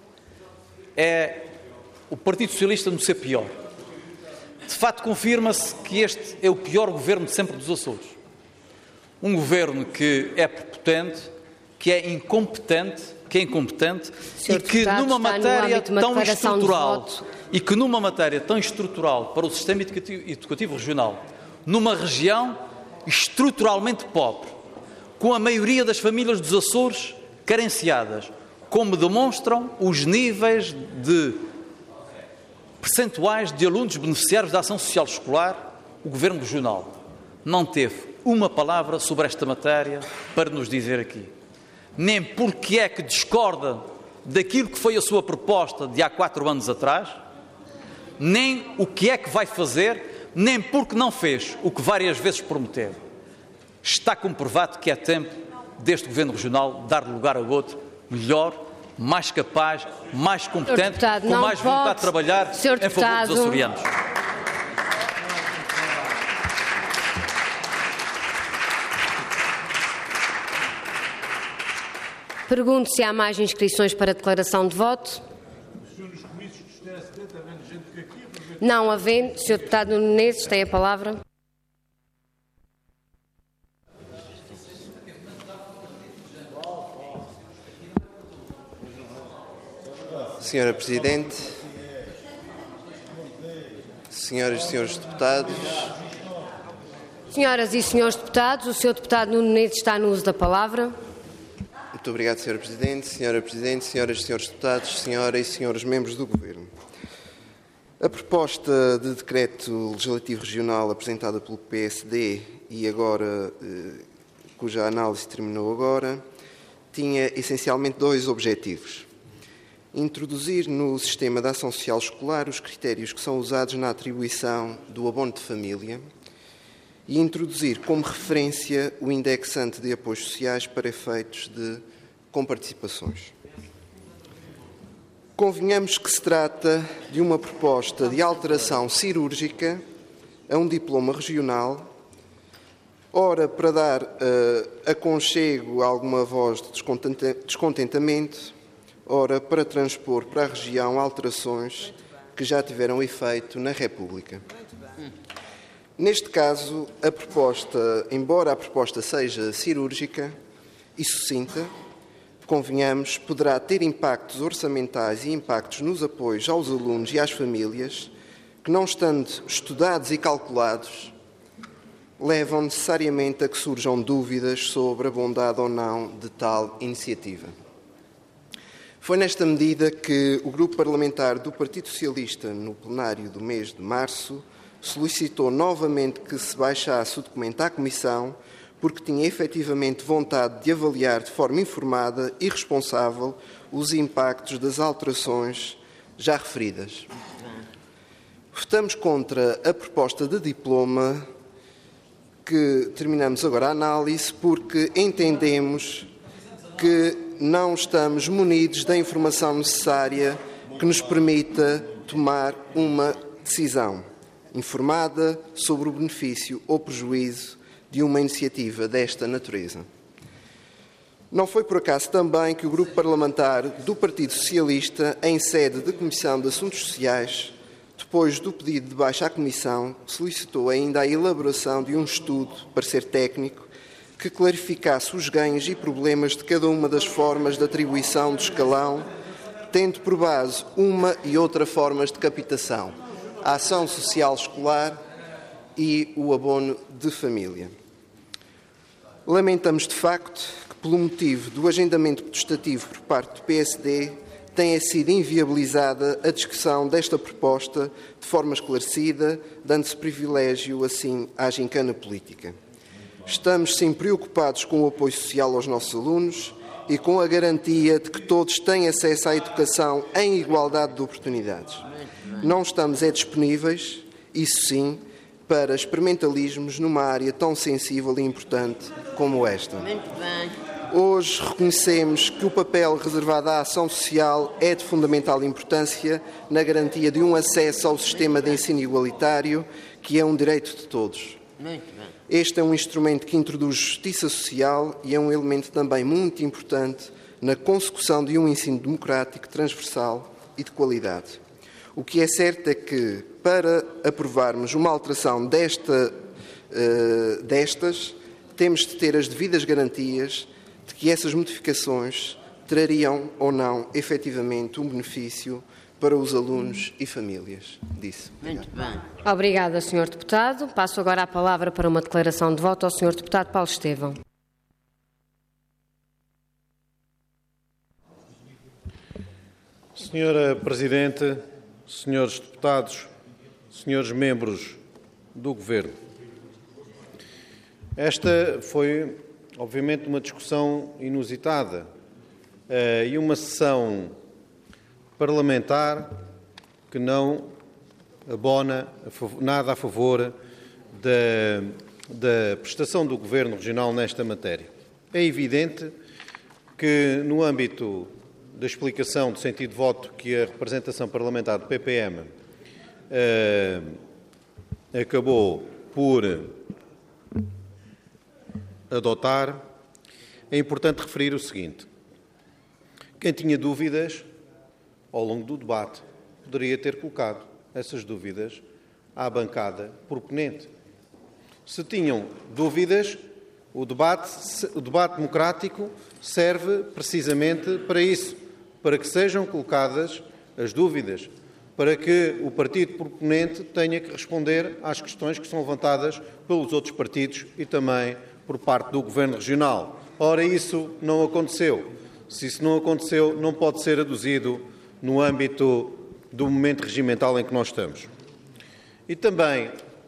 É o Partido Socialista no ser pior. De facto, confirma-se que este é o pior governo de sempre dos Açores. Um governo que é prepotente, que é incompetente, que é incompetente e que numa matéria tão estrutural e que numa matéria tão estrutural para o sistema educativo, educativo regional, numa região estruturalmente pobre, com a maioria das famílias dos Açores carenciadas, como demonstram os níveis de percentuais de alunos beneficiários da ação social escolar, o Governo Regional não teve uma palavra sobre esta matéria para nos dizer aqui. Nem porque é que discorda daquilo que foi a sua proposta de há quatro anos atrás, nem o que é que vai fazer, nem porque não fez o que várias vezes prometeu. Está comprovado que é tempo deste Governo Regional dar lugar a outro melhor, mais capaz, mais competente, deputado, com mais vontade pode. de trabalhar Senhor em favor deputado. dos açorianos. Pergunto se há mais inscrições para declaração de voto. Não havendo, senhor Deputado Nuno Menezes tem a palavra. Senhora Presidente, senhoras e senhores deputados. Senhoras e senhores deputados, o senhor Deputado Nuno Menezes está no uso da palavra. Muito obrigado, senhora Presidente. Senhora Presidente, senhoras e senhores deputados, senhora e senhores membros do Governo. A proposta de decreto legislativo regional apresentada pelo P S D e agora, eh, cuja análise terminou agora, tinha essencialmente dois objetivos. Introduzir no sistema de ação social escolar os critérios que são usados na atribuição do abono de família e introduzir como referência o indexante de apoios sociais para efeitos de comparticipações. Convenhamos que se trata de uma proposta de alteração cirúrgica a um diploma regional, ora para dar uh, aconchego a alguma voz de descontentamento, ora para transpor para a região alterações que já tiveram efeito na República. Neste caso, a proposta, embora a proposta seja cirúrgica e sucinta, convenhamos, poderá ter impactos orçamentais e impactos nos apoios aos alunos e às famílias que, não estando estudados e calculados, levam necessariamente a que surjam dúvidas sobre a bondade ou não de tal iniciativa. Foi nesta medida que o Grupo Parlamentar do Partido Socialista, no plenário do mês de março, solicitou novamente que se baixasse o documento à Comissão, porque tinha efetivamente vontade de avaliar de forma informada e responsável os impactos das alterações já referidas. Votamos contra a proposta de diploma que terminamos agora a análise porque entendemos que não estamos munidos da informação necessária que nos permita tomar uma decisão informada sobre o benefício ou prejuízo de uma iniciativa desta natureza. Não foi por acaso também que o Grupo Parlamentar do Partido Socialista, em sede de Comissão de Assuntos Sociais, depois do pedido de baixa à Comissão, solicitou ainda a elaboração de um estudo, parecer técnico, que clarificasse os ganhos e problemas de cada uma das formas de atribuição do escalão, tendo por base uma e outra formas de captação, a ação social escolar e o abono de família. Lamentamos, de facto, que, pelo motivo do agendamento protestativo por parte do P S D, tenha sido inviabilizada a discussão desta proposta de forma esclarecida, dando-se privilégio, assim, à gincana política. Estamos, sim, preocupados com o apoio social aos nossos alunos e com a garantia de que todos têm acesso à educação em igualdade de oportunidades. Não estamos é disponíveis, isso sim, para experimentalismos numa área tão sensível e importante como esta. Hoje reconhecemos que o papel reservado à ação social é de fundamental importância na garantia de um acesso ao sistema de ensino igualitário, que é um direito de todos. Este é um instrumento que introduz justiça social e é um elemento também muito importante na consecução de um ensino democrático, transversal e de qualidade. O que é certo é que, para aprovarmos uma alteração desta, uh, destas, temos de ter as devidas garantias de que essas modificações trariam ou não, efetivamente, um benefício para os alunos e famílias. Disse. Muito bem. Obrigada, senhor Deputado. Passo agora a palavra para uma declaração de voto ao senhor Deputado Paulo Estevão. Senhora Presidente, senhores deputados, senhores membros do Governo, esta foi, obviamente, uma discussão inusitada uh, e uma sessão parlamentar que não abona nada a favor da, da prestação do Governo Regional nesta matéria. É evidente que, no âmbito da explicação do sentido de voto que a representação parlamentar do P P M eh, acabou por adotar, é importante referir o seguinte: quem tinha dúvidas ao longo do debate poderia ter colocado essas dúvidas à bancada proponente. Se tinham dúvidas, o debate, o debate democrático serve precisamente para isso, para que sejam colocadas as dúvidas, para que o partido proponente tenha que responder às questões que são levantadas pelos outros partidos e também por parte do Governo Regional. Ora, isso não aconteceu. Se isso não aconteceu, não pode ser aduzido no âmbito do momento regimental em que nós estamos. E também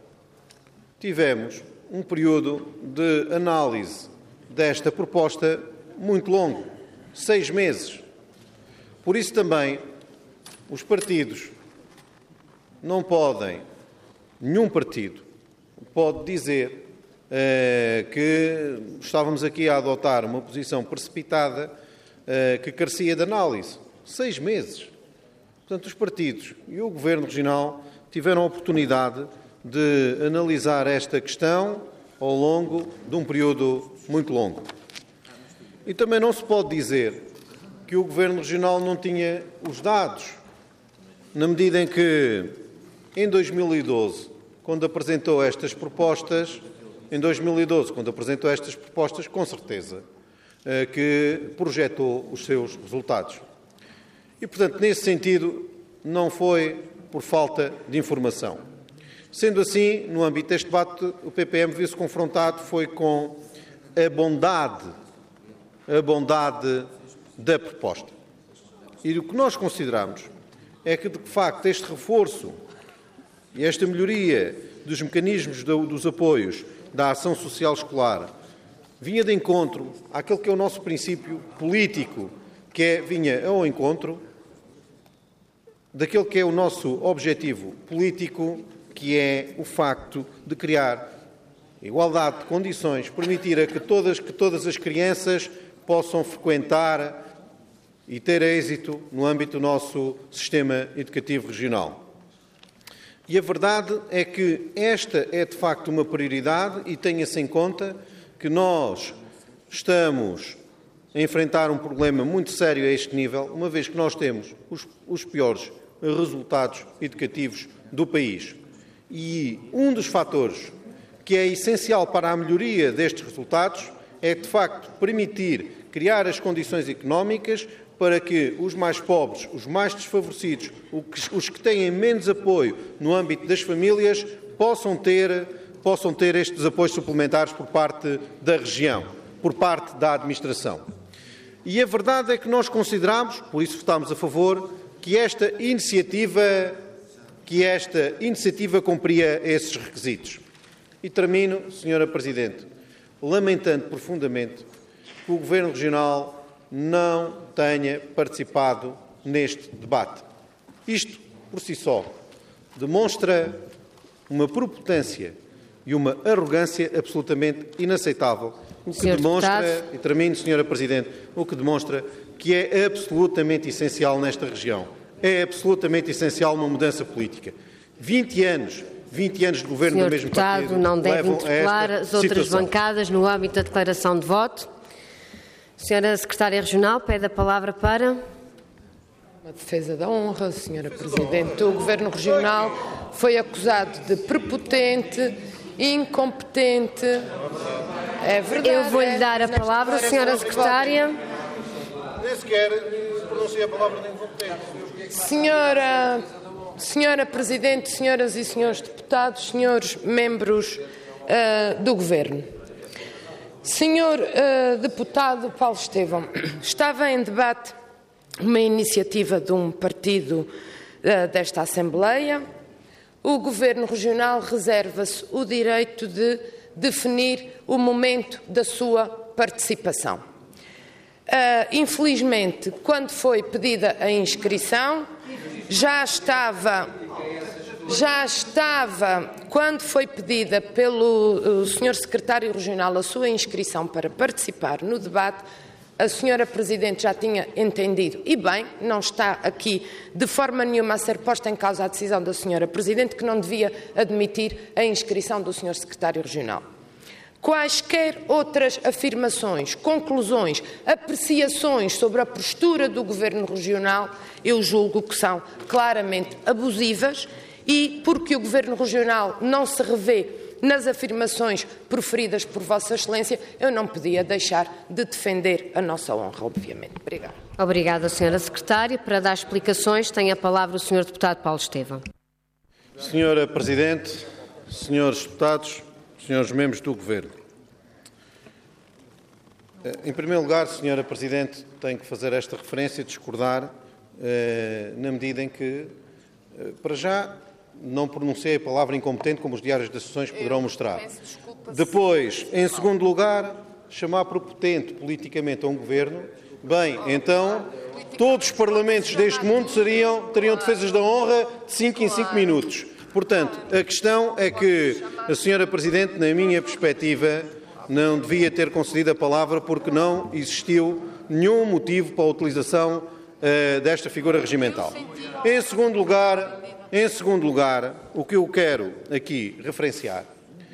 tivemos um período de análise desta proposta muito longo, seis meses. Por isso também os partidos não podem, nenhum partido pode dizer eh, que estávamos aqui a adotar uma posição precipitada eh, que carecia de análise. Seis meses. Portanto, os partidos e o Governo Regional tiveram a oportunidade de analisar esta questão ao longo de um período muito longo. E também não se pode dizer que o Governo Regional não tinha os dados, na medida em que, em dois mil e doze, quando apresentou estas propostas, em dois mil e doze, quando apresentou estas propostas, com certeza, que projetou os seus resultados. E, portanto, nesse sentido, não foi por falta de informação. Sendo assim, no âmbito deste debate, o P P M viu-se confrontado foi com a bondade, a bondade da proposta. E o que nós consideramos é que, de facto, este reforço e esta melhoria dos mecanismos do, dos apoios da ação social escolar vinha de encontro àquele que é o nosso princípio político, que é, vinha ao encontro daquele que é o nosso objetivo político, que é o facto de criar igualdade de condições, permitir a que todas, que todas as crianças possam frequentar e ter êxito no âmbito do nosso sistema educativo regional. E a verdade é que esta é, de facto, uma prioridade e tenha-se em conta que nós estamos a enfrentar um problema muito sério a este nível, uma vez que nós temos os, os piores resultados educativos do país. E um dos fatores que é essencial para a melhoria destes resultados é, de facto, permitir criar as condições económicas para que os mais pobres, os mais desfavorecidos, os que têm menos apoio no âmbito das famílias, possam ter, possam ter estes apoios suplementares por parte da região, por parte da administração. E a verdade é que nós consideramos, por isso votámos a favor, que esta iniciativa, que esta iniciativa cumpria esses requisitos. E termino, senhora Presidente, lamentando profundamente que o Governo Regional não tenha participado neste debate. Isto, por si só, demonstra uma prepotência e uma arrogância absolutamente inaceitável, o que senhor demonstra, deputado. e termino, senhora Presidente, o que demonstra que é absolutamente essencial nesta região. É absolutamente essencial uma mudança política. vinte anos, vinte anos de governo senhor do mesmo deputado, partido não deve levam a interpelar esta as outras situação. bancadas no âmbito da declaração de voto. Senhora Secretária Regional, pede a palavra para... Uma defesa da honra, senhora Presidente. O Governo Regional foi acusado de prepotente, incompetente. É verdade. Eu vou-lhe é, dar a palavra, senhora Secretária. Nem sequer pronuncia a palavra de incompetente. Senhora, senhora Presidente, senhoras e senhores deputados, senhores membros uh, do Governo. Senhor uh, deputado Paulo Estevão, estava em debate uma iniciativa de um partido uh, desta Assembleia. O Governo Regional reserva-se o direito de definir o momento da sua participação. Uh, infelizmente, quando foi pedida a inscrição, já estava, já estava, quando foi pedida pelo uh, senhor Secretário Regional a sua inscrição para participar no debate, a senhora Presidente já tinha entendido, e bem, não está aqui de forma nenhuma a ser posta em causa a decisão da senhora Presidente, que não devia admitir a inscrição do senhor Secretário Regional. Quaisquer outras afirmações, conclusões, apreciações sobre a postura do Governo Regional, eu julgo que são claramente abusivas e, porque o Governo Regional não se revê nas afirmações proferidas por Vossa Excelência, eu não podia deixar de defender a nossa honra, obviamente. Obrigada. Obrigada, senhora Secretária. Para dar explicações, tem a palavra o senhor deputado Paulo Estevão. Senhora Presidente, senhores deputados, senhores membros do Governo. Em primeiro lugar, senhora Presidente, tenho que fazer esta referência, discordar, eh, na medida em que, eh, para já, não pronunciei a palavra incompetente, como os diários das sessões poderão mostrar. Depois, em segundo lugar, chamar prepotente politicamente a um Governo, bem, então, todos os parlamentos deste mundo seriam, teriam defesas da honra de cinco em cinco minutos. Portanto, a questão é que a senhora Presidente, na minha perspectiva, não devia ter concedido a palavra porque não existiu nenhum motivo para a utilização uh, desta figura regimental. Em segundo lugar, em segundo lugar, o que eu quero aqui referenciar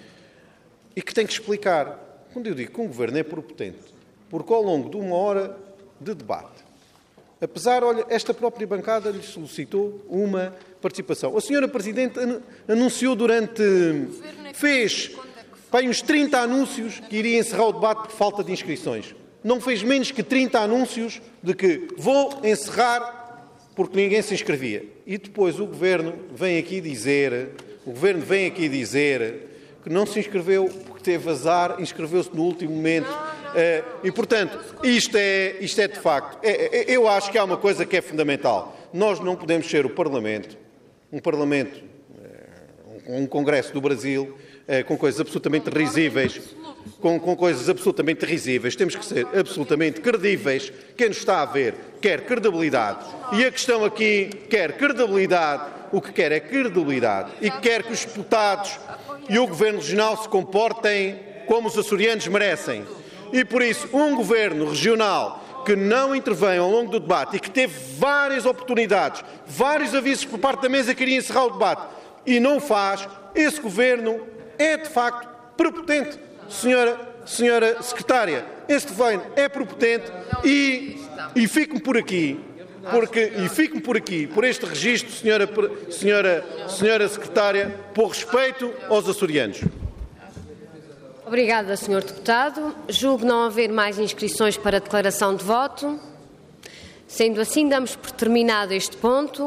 e que tenho que explicar, quando eu digo que um Governo é prepotente, porque ao longo de uma hora de debate, apesar, olha, esta própria bancada lhe solicitou uma participação. A senhora Presidente anunciou durante... fez bem, uns trinta anúncios que iria encerrar o debate por falta de inscrições. Não fez menos que trinta anúncios de que vou encerrar porque ninguém se inscrevia. E depois o Governo vem aqui dizer, o Governo vem aqui dizer que não se inscreveu porque teve azar, inscreveu-se no último momento. E, portanto, isto é, isto é de facto... É, eu acho que há uma coisa que é fundamental. Nós não podemos ser o Parlamento, um Parlamento, um Congresso do Brasil, com coisas absolutamente risíveis, com, com coisas absolutamente risíveis. Temos que ser absolutamente credíveis. Quem nos está a ver quer credibilidade. E a questão aqui quer credibilidade. O que quer é credibilidade. E quer que os deputados e o Governo Regional se comportem como os açorianos merecem. E, por isso, um Governo Regional que não intervém ao longo do debate e que teve várias oportunidades, vários avisos por parte da mesa que iria encerrar o debate e não faz, esse Governo é, de facto, prepotente. Senhora, senhora Secretária, esse Governo é prepotente e, e fico-me por aqui, porque, e fico-me por aqui, por este registro, senhora, senhora, senhora Secretária, por respeito aos açorianos. Obrigada, senhor deputado. Julgo não haver mais inscrições para declaração de voto. Sendo assim, damos por terminado este ponto.